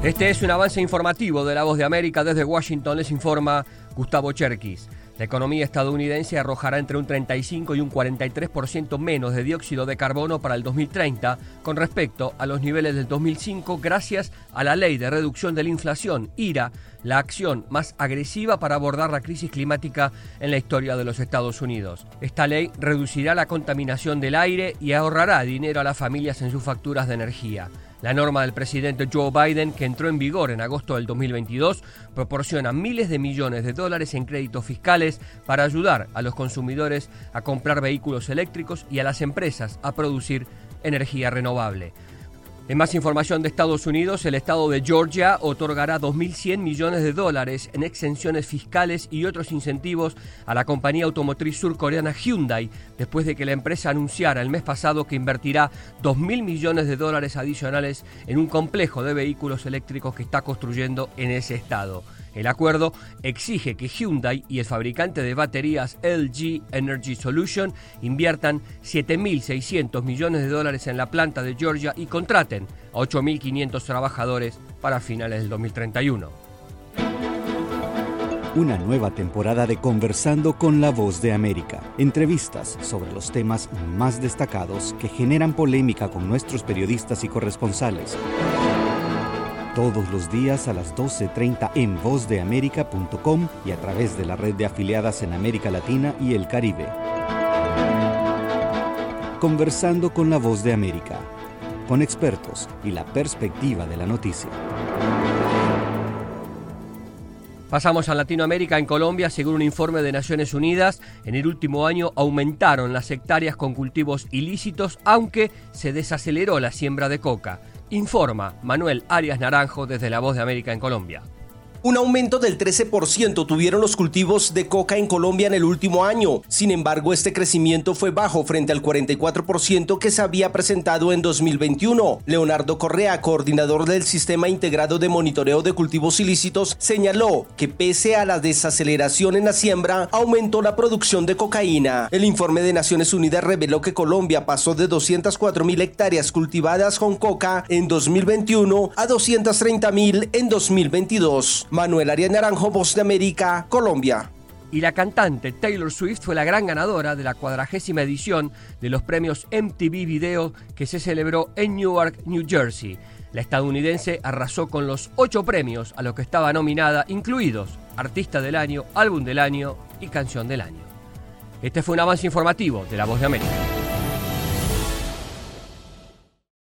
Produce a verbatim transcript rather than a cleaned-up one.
Este es un avance informativo de La Voz de América. Desde Washington les informa Gustavo Cherkis. La economía estadounidense arrojará entre un treinta y cinco y un cuarenta y tres por ciento menos de dióxido de carbono para el dos mil treinta con respecto a los niveles del dos mil cinco gracias a la Ley de Reducción de la Inflación, I R A, la acción más agresiva para abordar la crisis climática en la historia de los Estados Unidos. Esta ley reducirá la contaminación del aire y ahorrará dinero a las familias en sus facturas de energía. La norma del presidente Joe Biden, que entró en vigor en agosto del dos mil veintidós, proporciona miles de millones de dólares en créditos fiscales para ayudar a los consumidores a comprar vehículos eléctricos y a las empresas a producir energía renovable. En más información de Estados Unidos, el estado de Georgia otorgará dos mil cien millones de dólares en exenciones fiscales y otros incentivos a la compañía automotriz surcoreana Hyundai, después de que la empresa anunciara el mes pasado que invertirá dos mil millones de dólares adicionales en un complejo de vehículos eléctricos que está construyendo en ese estado. El acuerdo exige que Hyundai y el fabricante de baterías L G Energy Solution inviertan siete mil seiscientos millones de dólares en la planta de Georgia y contraten a ocho mil quinientos trabajadores para finales del dos mil treinta y uno. Una nueva temporada de Conversando con La Voz de América. Entrevistas sobre los temas más destacados que generan polémica con nuestros periodistas y corresponsales. Todos los días a las doce treinta en voz de américa punto com y a través de la red de afiliadas en América Latina y el Caribe. Conversando con La Voz de América, con expertos y la perspectiva de la noticia. Pasamos a Latinoamérica. En Colombia, según un informe de Naciones Unidas, en el último año aumentaron las hectáreas con cultivos ilícitos, aunque se desaceleró la siembra de coca. Informa Manuel Arias Naranjo desde La Voz de América en Colombia. Un aumento del trece por ciento tuvieron los cultivos de coca en Colombia en el último año. Sin embargo, este crecimiento fue bajo frente al cuarenta y cuatro por ciento que se había presentado en dos mil veintiuno. Leonardo Correa, coordinador del Sistema Integrado de Monitoreo de Cultivos Ilícitos, señaló que pese a la desaceleración en la siembra, aumentó la producción de cocaína. El informe de Naciones Unidas reveló que Colombia pasó de doscientas cuatro mil hectáreas cultivadas con coca en dos mil veintiuno a doscientas treinta mil en dos mil veintidós. Manuel Arias Naranjo, Voz de América, Colombia. Y la cantante Taylor Swift fue la gran ganadora de la cuadragésima edición de los premios M T V Video que se celebró en Newark, New Jersey. La estadounidense arrasó con los ocho premios a los que estaba nominada, incluidos Artista del Año, Álbum del Año y Canción del Año. Este fue un avance informativo de La Voz de América.